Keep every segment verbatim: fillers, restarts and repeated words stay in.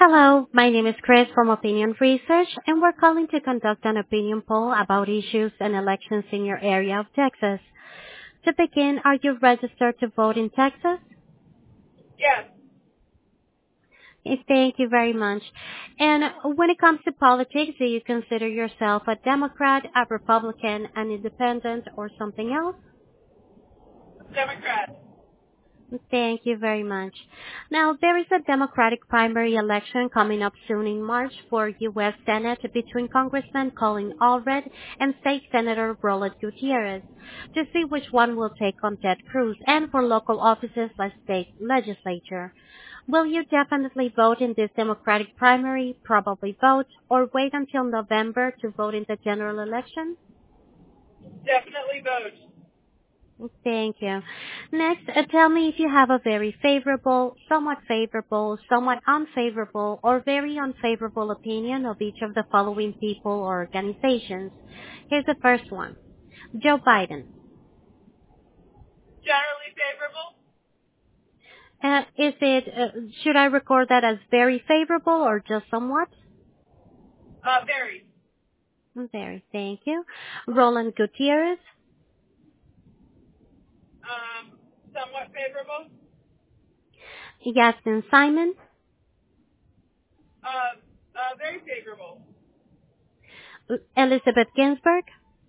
Hello, my name is Chris from Opinion Research, and we're calling to conduct an opinion poll about issues and elections in your area of Texas. To begin, are you registered to vote in Texas? Yes. Eh, Thank you very much. And when it comes to politics, do you consider yourself a Democrat, a Republican, an independent, or something else? Democrat. Thank you very much. Now, there is a Democratic primary election coming up soon in March for U S Senate between Congressman Colin Allred and State Senator Roland Gutierrez to see which one will take on Ted Cruz, and for local offices like state legislature. Will you definitely vote in this Democratic primary, probably vote, or wait until November to vote in the general election? Definitely vote. Thank you. Next, uh, tell me if you have a very favorable, somewhat favorable, somewhat unfavorable, or very unfavorable opinion of each of the following people or organizations. Here's the first one. Joe Biden. Generally favorable? Uh, is it, uh, should I record that as very favorable or just somewhat? Uh, very. Very, thank you. Roland Gutierrez. Um, somewhat favorable? Yasmin Simon. Uh, uh, very favorable. Elizabeth Ginsburg.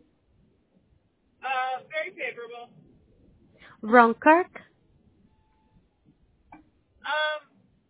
Uh, very favorable. Ron Kirk. Um,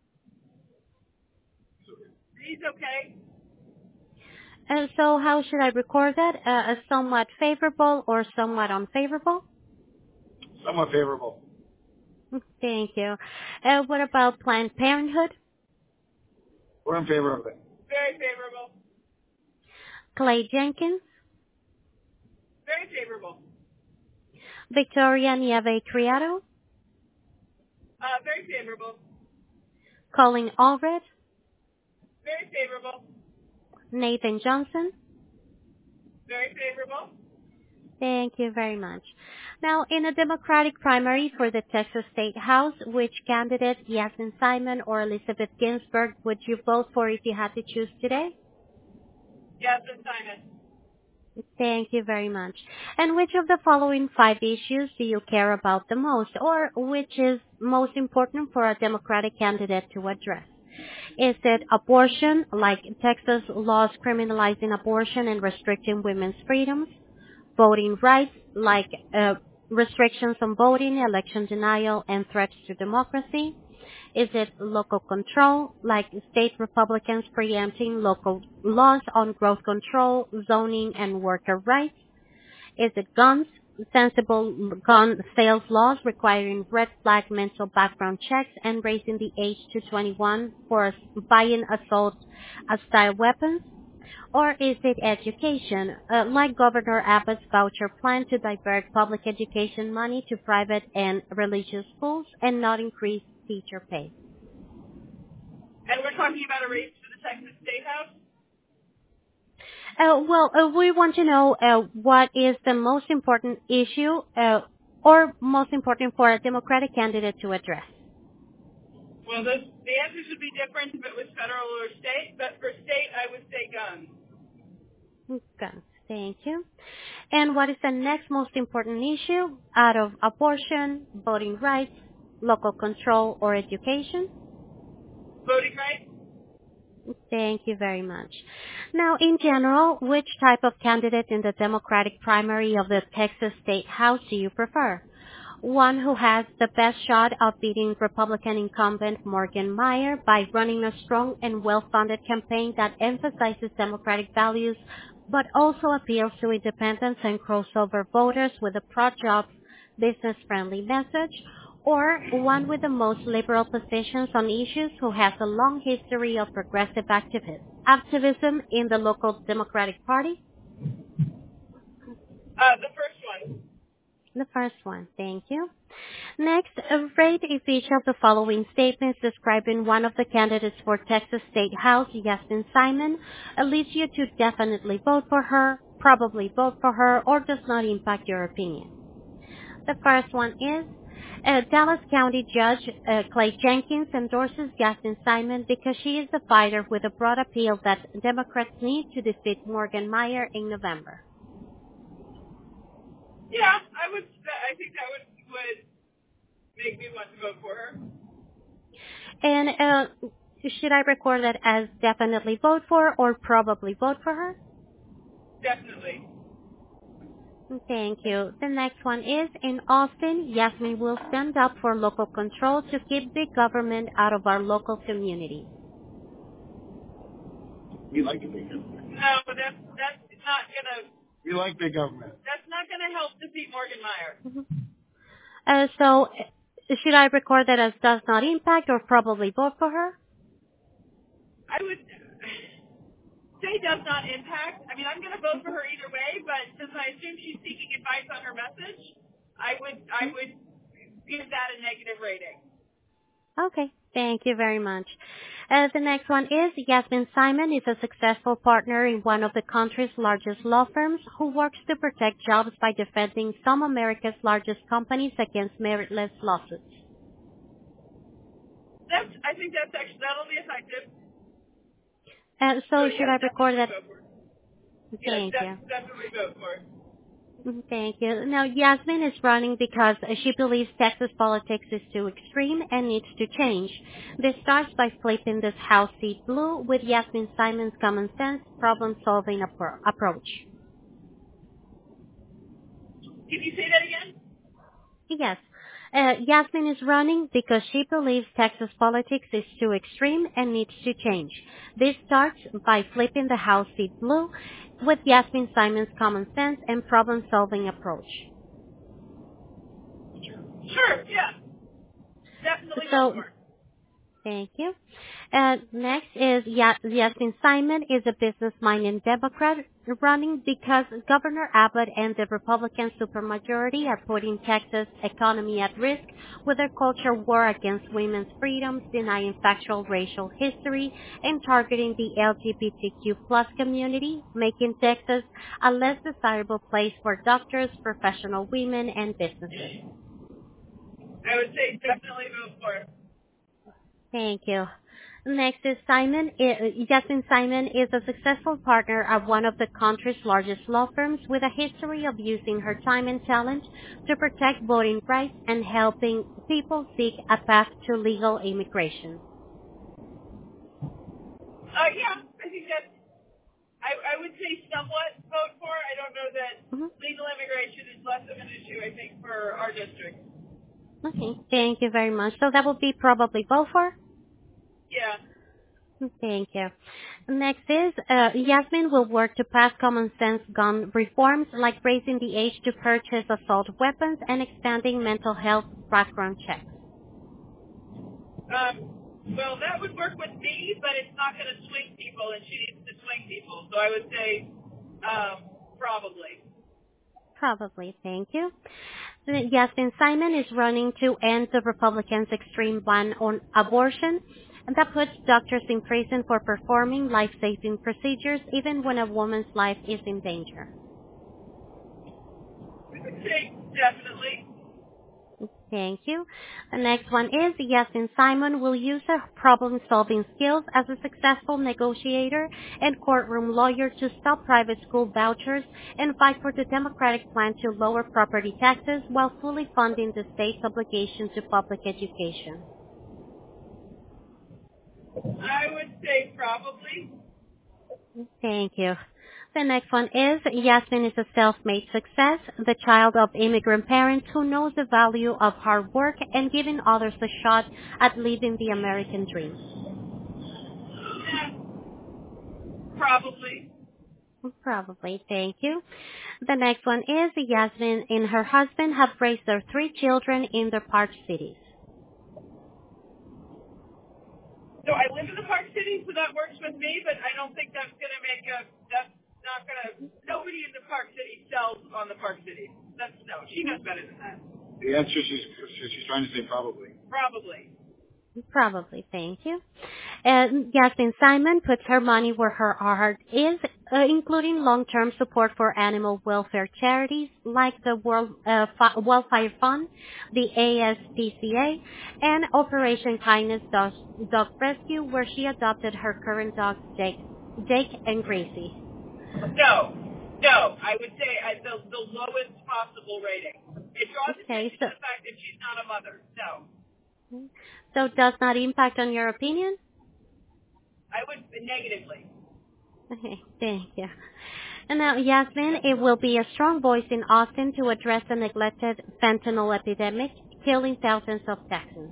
he's okay. And so how should I record that? Uh, as somewhat favorable or somewhat unfavorable? Somewhat favorable. Thank you. Uh, what about Planned Parenthood? We're in favor of it. Very favorable. Clay Jenkins? Very favorable. Victoria Nieve Criado? Uh, very favorable. Colin Allred? Very favorable. Nathan Johnson? Very favorable. Thank you very much. Now, in a Democratic primary for the Texas State House, which candidate, Yasmin Simon or Elizabeth Ginsburg, would you vote for if you had to choose today? Yes, and Simon. Thank you very much. And which of the following five issues do you care about the most, or which is most important for a Democratic candidate to address? Is it abortion, like Texas laws criminalizing abortion and restricting women's freedoms? Voting rights, like uh, restrictions on voting, election denial, and threats to democracy? Is it local control, like state Republicans preempting local laws on growth control, zoning, and worker rights? Is it guns, sensible gun sales laws requiring red flag mental background checks and raising the age to twenty-one for buying assault style weapons? Or is it education, uh, like Governor Abbott's voucher plan to divert public education money to private and religious schools and not increase teacher pay? And we're talking about a race for the Texas State House? Uh, well, uh, we want to know uh, what is the most important issue uh, or most important for a Democratic candidate to address. Well, the, the answer should be different if it was federal or state, but for state, I would say guns. Guns. Thank you. And what is the next most important issue out of abortion, voting rights, local control, or education? Voting rights? Thank you very much. Now, in general, which type of candidate in the Democratic primary of the Texas State House do you prefer? One who has the best shot of beating Republican incumbent Morgan Meyer by running a strong and well-funded campaign that emphasizes Democratic values but also appeals to independents and crossover voters with a pro-jobs, business-friendly message, or one with the most liberal positions on issues who has a long history of progressive activi- activism in the local Democratic Party? Uh, the first one. The first one, thank you. Next, uh, rate if each of the following statements describing one of the candidates for Texas State House, Yasmin Simon, uh, leads you to definitely vote for her, probably vote for her, or does not impact your opinion. The first one is, Uh, Dallas County Judge uh, Clay Jenkins endorses Yasmin Simon because she is the fighter with a broad appeal that Democrats need to defeat Morgan Meyer in November. Yeah, I would. I think that would would make me want to vote for her. And uh, should I record that as definitely vote for or probably vote for her? Definitely. Thank you. The next one is, in Austin, Yasmin will stand up for local control to keep big government out of our local community. We like the big government. No, that's that's not gonna. We like big government. That's not gonna help defeat Morgan Meyer. Mm-hmm. Uh, so, uh, should I record that as does not impact or probably vote for her? I would say does not impact. I mean, I'm going to vote for her either way, but since I assume she's seeking advice on her message, I would I would give that a negative rating. Okay, thank you very much. Uh, the next one is, Yasmin Simon is a successful partner in one of the country's largest law firms who works to protect jobs by defending some of America's largest companies against meritless lawsuits. That's, I think that's actually, that'll be effective. Uh, so, so should yeah, I record that? Yes, Thank you. Definitely vote for it. Thank you. Now, Yasmin is running because she believes Texas politics is too extreme and needs to change. This starts by flipping this House seat blue with Yasmin Simon's common sense, problem-solving appro- approach. Can you say that again? Yes. Uh, Yasmin is running because she believes Texas politics is too extreme and needs to change. This starts by flipping the House seat blue with Yasmin Simon's common sense and problem-solving approach. Sure, yeah. Definitely So, vote for it. Thank you. Uh, next is Yasmin Simon is a business-minded Democrat running because Governor Abbott and the Republican supermajority are putting Texas' economy at risk with their culture war against women's freedoms, denying factual racial history, and targeting the L G B T Q plus community, making Texas a less desirable place for doctors, professional women, and businesses. I would say definitely vote for it. Thank you. Next is Simon. Yasmin Simon is a successful partner of one of the country's largest law firms with a history of using her time and talent to protect voting rights and helping people seek a path to legal immigration. Uh, yeah, I think that's, I, I would say somewhat vote for it. I don't know that mm-hmm. legal immigration is less of an issue, I think, for our district. Okay, thank you very much. So that would be probably vote for? Yeah. Thank you. Next is, uh, Yasmin will work to pass common sense gun reforms like raising the age to purchase assault weapons and expanding mental health background checks. Um, well, that would work with me, but it's not going to swing people, and she needs to swing people. So I would say um, probably. Probably, thank you. Yasmin Simon is running to end the Republicans' extreme ban on abortion, and that puts doctors in prison for performing life-saving procedures even when a woman's life is in danger. I would say definitely. Thank you. The next one is Yasmin Simon will use her problem-solving skills as a successful negotiator and courtroom lawyer to stop private school vouchers and fight for the Democratic plan to lower property taxes while fully funding the state's obligation to public education. I would say probably. Thank you. The next one is Yasmin is a self-made success, the child of immigrant parents who knows the value of hard work and giving others a shot at living the American dream. Yeah, probably. Probably, thank you. The next one is Yasmin and her husband have raised their three children in their Park cities. So I live in the Park City, so that works with me, but I don't think that's going to make a, that's not going to, nobody in the Park City sells on the Park City. That's, no, she knows better than that. The answer she's, she's trying to say probably. Probably. Probably, thank you. Uh, Yasmin Simon puts her money where her heart is uh, including long-term support for animal welfare charities like the World uh, Fi- Wildfire Fund, the A S P C A, and Operation Kindness Dog, Dog Rescue, where she adopted her current dogs, Jake, Jake and Gracie. No, no. I would say at the, the lowest possible rating. It draws Okay, attention so, to the fact that she's not a mother. No. so does not impact on your opinion? I would negatively. Okay, thank you. And now, Yasmin, it will be a strong voice in Austin to address the neglected fentanyl epidemic, killing thousands of Texans.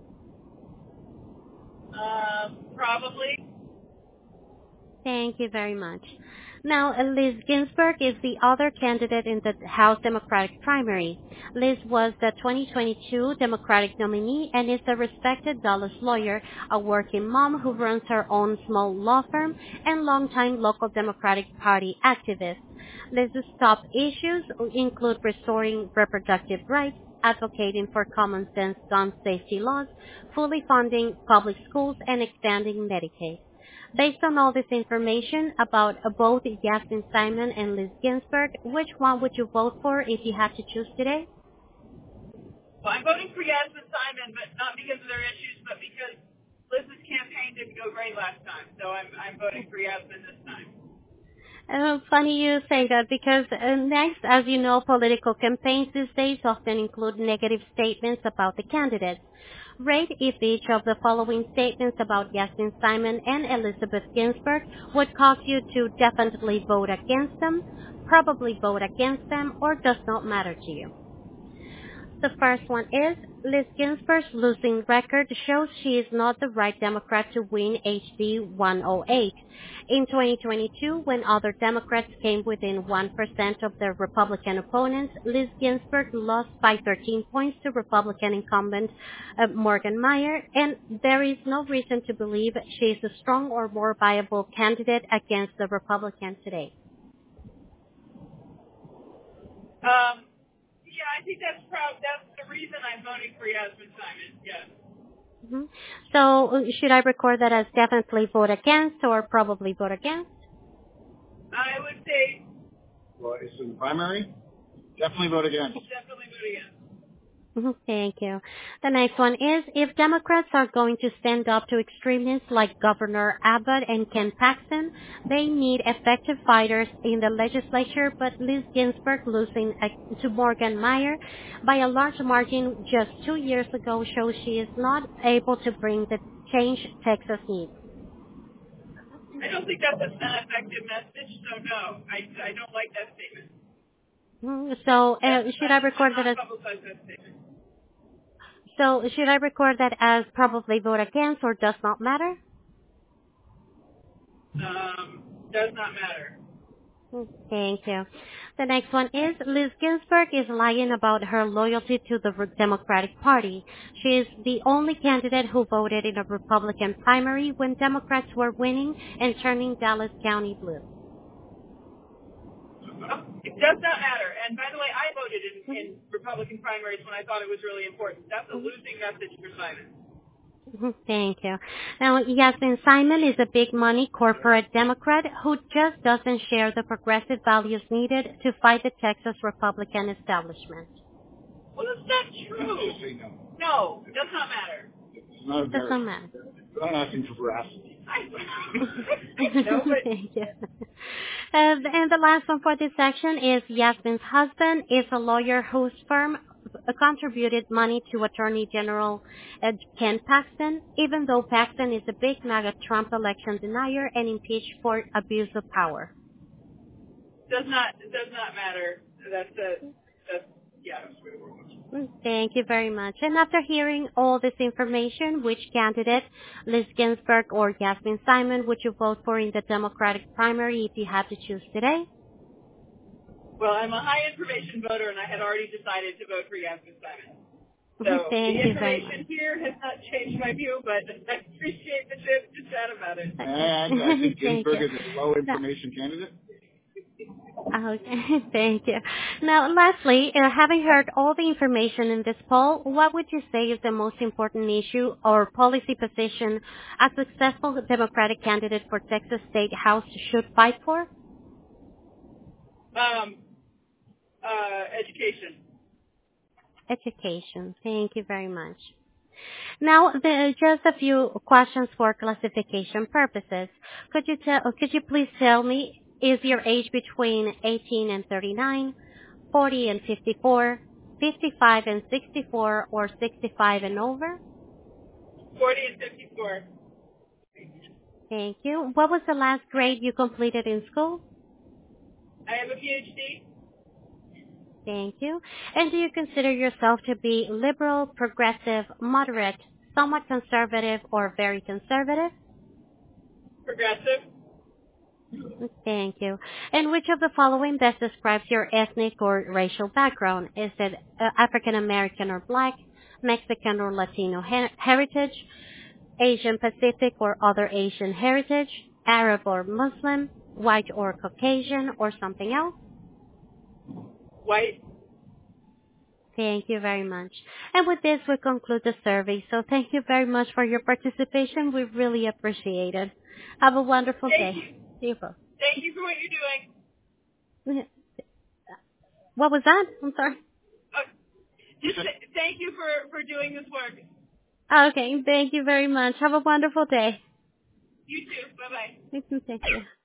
Um, probably. Thank you very much. Now, Liz Ginsburg is the other candidate in the House Democratic primary. Liz was the twenty twenty-two Democratic nominee and is a respected Dallas lawyer, a working mom who runs her own small law firm, and longtime local Democratic Party activist. Liz's top issues include restoring reproductive rights, advocating for common sense gun safety laws, fully funding public schools, and expanding Medicaid. Based on all this information about uh, both Yasmin Simon and Liz Ginsburg, which one would you vote for if you had to choose today? Well, I'm voting for Yasmin Simon, but not because of their issues, but because Liz's campaign didn't go great last time. So I'm I'm voting for Yasmin this time. Uh, funny you say that because uh, next, as you know, political campaigns these days often include negative statements about the candidates. Rate if each of the following statements about Yasmin Simon and Elizabeth Ginsburg would cause you to definitely vote against them, probably vote against them, or does not matter to you. The first one is, Liz Ginsburg's losing record shows she is not the right Democrat to win H B one oh eight. In twenty twenty-two, when other Democrats came within one percent of their Republican opponents, Liz Ginsburg lost by thirteen points to Republican incumbent uh, Morgan Meyer, and there is no reason to believe she is a strong or more viable candidate against the Republican today. Um, yeah, I think that's proud. That's the reason I'm voting for Yasmin Simon. Yes. Mm-hmm. So uh, should I record that as definitely vote against or probably vote against? I would say Well, it's in the primary. Definitely vote against. definitely vote against. Mhm, thank you. The next one is, if Democrats are going to stand up to extremists like Governor Abbott and Ken Paxton, they need effective fighters in the legislature, but Liz Ginsburg losing to Morgan Meyer by a large margin just two years ago shows she is not able to bring the change Texas needs. I don't think that's an effective message, so no, I, I don't like that statement. Mhm, So uh, should I record that as... Publicize that statement. So should I record that as probably vote against or does not matter? Um, does not matter. Thank you. The next one is, Liz Ginsburg is lying about her loyalty to the Democratic Party. She is the only candidate who voted in a Republican primary when Democrats were winning and turning Dallas County blue. It does not matter. And by the way, I voted in, in Republican primaries when I thought it was really important. That's a losing message for Simon. Thank you. Now, Yasmin Simon is a big money corporate Democrat who just doesn't share the progressive values needed to fight the Texas Republican establishment. Well, is that true? Just say no. No, it does not matter. It's not Does not matter. I'm not asking for veracity. no, but Thank you. Uh, and the last one for this section is, Yasmin's husband is a lawyer whose firm contributed money to Attorney General uh, Ken Paxton, even though Paxton is a big MAGA Trump election denier and impeached for abuse of power. does not does not matter. That's a that's yeah. Thank you very much. And after hearing all this information, which candidate, Liz Ginsburg or Yasmin Simon, would you vote for in the Democratic primary if you had to choose today? Well, I'm a high information voter, and I had already decided to vote for Yasmin Simon. So Thank the you very information much. here has not changed my view, but I appreciate the chance to chat about it. And I think Thank Ginsburg you. is a low information candidate. Okay, thank you. Now, lastly, uh, having heard all the information in this poll, what would you say is the most important issue or policy position a successful Democratic candidate for Texas State House should fight for? Um, uh, education. Education. Thank you very much. Now, there just a few questions for classification purposes. Could you tell, could you please tell me, is your age between eighteen and thirty-nine, forty and fifty-four, fifty-five and sixty-four, or sixty-five and over? forty and fifty-four. Thank you. What was the last grade you completed in school? I have a P H D. Thank you. And do you consider yourself to be liberal, progressive, moderate, somewhat conservative, or very conservative? Progressive. Thank you. And which of the following best describes your ethnic or racial background? Is it uh, African American or Black, Mexican or Latino her- heritage, Asian Pacific or other Asian heritage, Arab or Muslim, white or Caucasian, or something else? White. Thank you very much. And with this, we conclude the survey. So thank you very much for your participation. We really appreciate it. Have a wonderful Thank day. you. See you both. Thank you for what you're doing. What was that? I'm sorry. Uh, just th- thank you for, for doing this work. Okay, thank you very much. Have a wonderful day. You too. Bye-bye. Thank you.